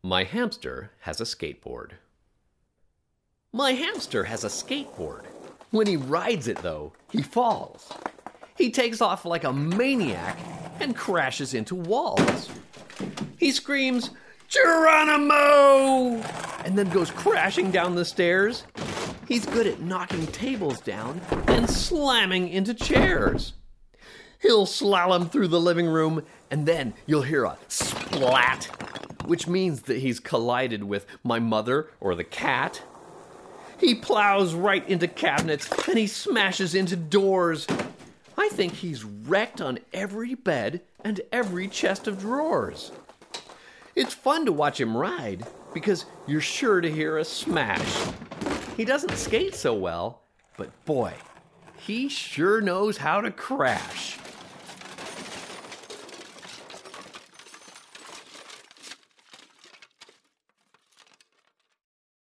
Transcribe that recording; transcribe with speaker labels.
Speaker 1: My hamster has a skateboard. My hamster has a skateboard. When he rides it, though, he falls. He takes off like a maniac and crashes into walls. He screams, "Geronimo!" and then goes crashing down the stairs. He's good at knocking tables down and slamming into chairs. He'll slalom through the living room, and then you'll hear a splat, which means that he's collided with my mother or the cat. He plows right into cabinets, and he smashes into doors. I think he's wrecked on every bed and every chest of drawers. It's fun to watch him ride, because you're sure to hear a smash. He doesn't skate so well, but boy, he sure knows how to crash.